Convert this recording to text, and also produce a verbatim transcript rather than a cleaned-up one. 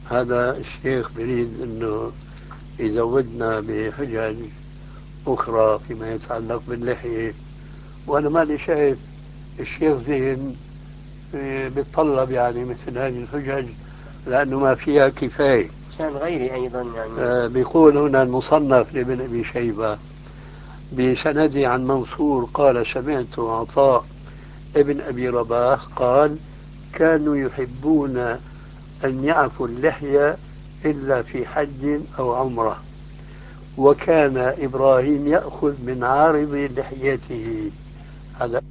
هذا الشيخ بريد أنه يزودنا بحجج أخرى فيما يتعلق باللحية، وأنا ماني شايف الشيخ زين بيتطلب يعني مثل هذه الحجج لأنه ما فيها كفاية. كان غيري أيضا يعني. آه بيقول هنا المصنف لابن أبي شيبة بسندي عن منصور قال سمعت عطاء ابن أبي رباح قال كانوا يحبون أن يعفوا اللحية إلا في حج أو عمرة، وكان إبراهيم يأخذ من عارض لحيته. هذا